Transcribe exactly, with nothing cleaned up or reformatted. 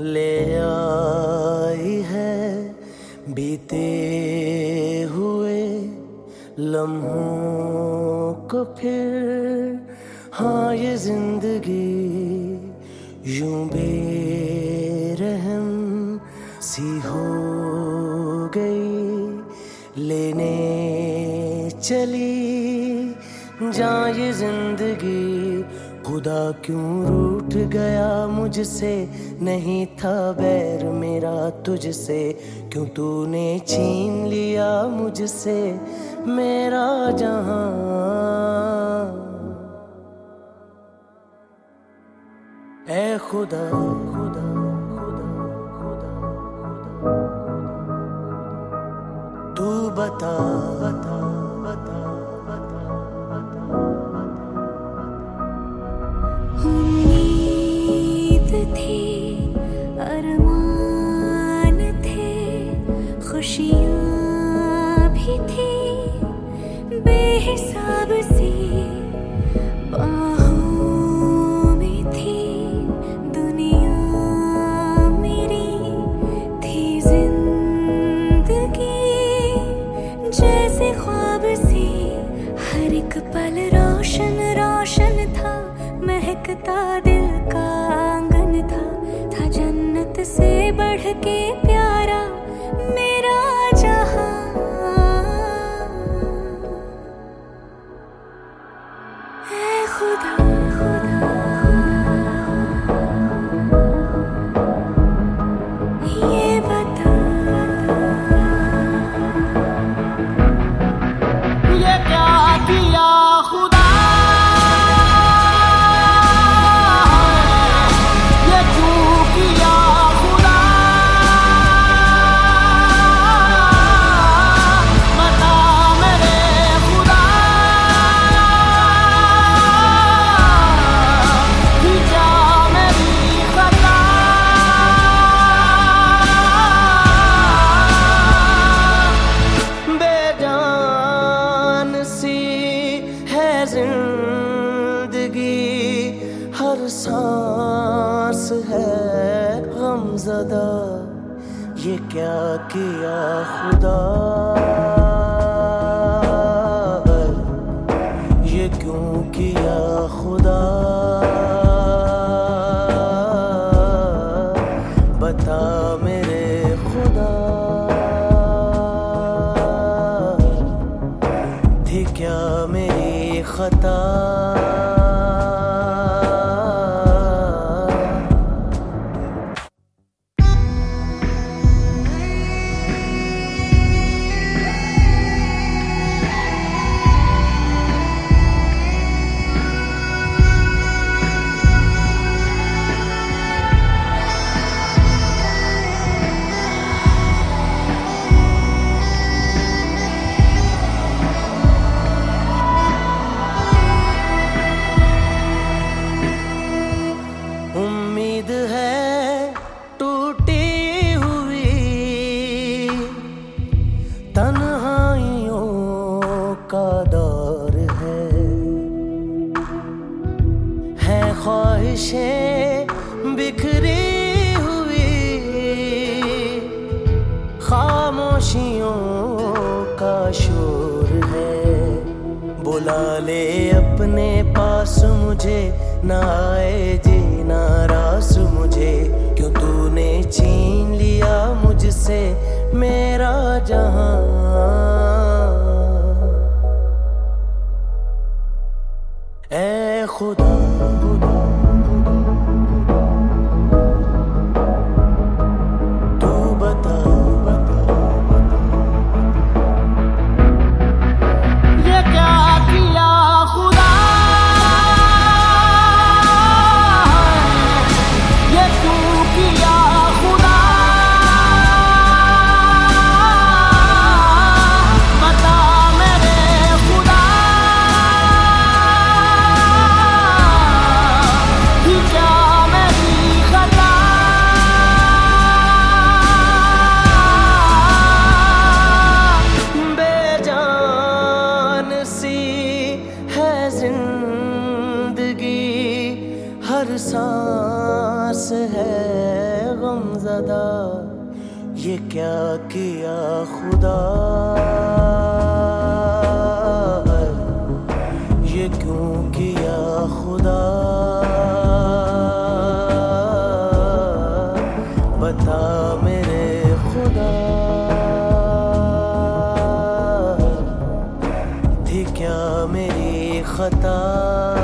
ले आई है बीते हुए लम्हों को फिर। हाँ ये जिंदगी यूं बेरहम सी हो गई, लेने चली जान ये जिंदगी। खुदा क्यों रूठ गया मुझसे, नहीं था बैर मेरा तुझसे। क्यों तूने छीन लिया मुझसे मेरा जहां। ऐ खुदा खुदा खुदा खुदा खुदा तू बता बता बता बता बता बता। उम्मीद थी, अरमान थे, खुशियाँ भी थी बेहिसाब सी बाहों में थी दुनिया मेरी। थी जिंदगी जैसे ख्वाब सी, हर एक पल रोशन रोशन था, महकता दिल का आंगन था। था जन्नत से बढ़ के प्यारा मेरा जहां। ऐ खुदा खुदा ये बता ये क्या किया खुदा, ये क्यों किया खुदा। बता मेरे खुदा, थी क्या मेरी खता। बेजान सी है जिंदगी, हर सांस है गमज़दा। ये क्या किया खुदा, ये क्यों किया खुदा। बता मेरे खुदा, थी क्या मेरी खता। उम्मीद है टूटी हुई, तन्हाइयों का दौर है। है ख्वाहिशें बिखरी हुई, खामोशियों का शोर है। बुला ले अपने पास मुझे, ना आए जीना रास मुझे। क्यों तूने छीन लिया मुझसे मेरा जहां। ऐ खुदा खुदा तू बता बता बता। ये क्या किया खुदा, ये क्यों किया खुदा। ये क्या किया खुदा, ये क्यों किया खुदा, बता मेरे खुदा, थी क्या मेरी खता।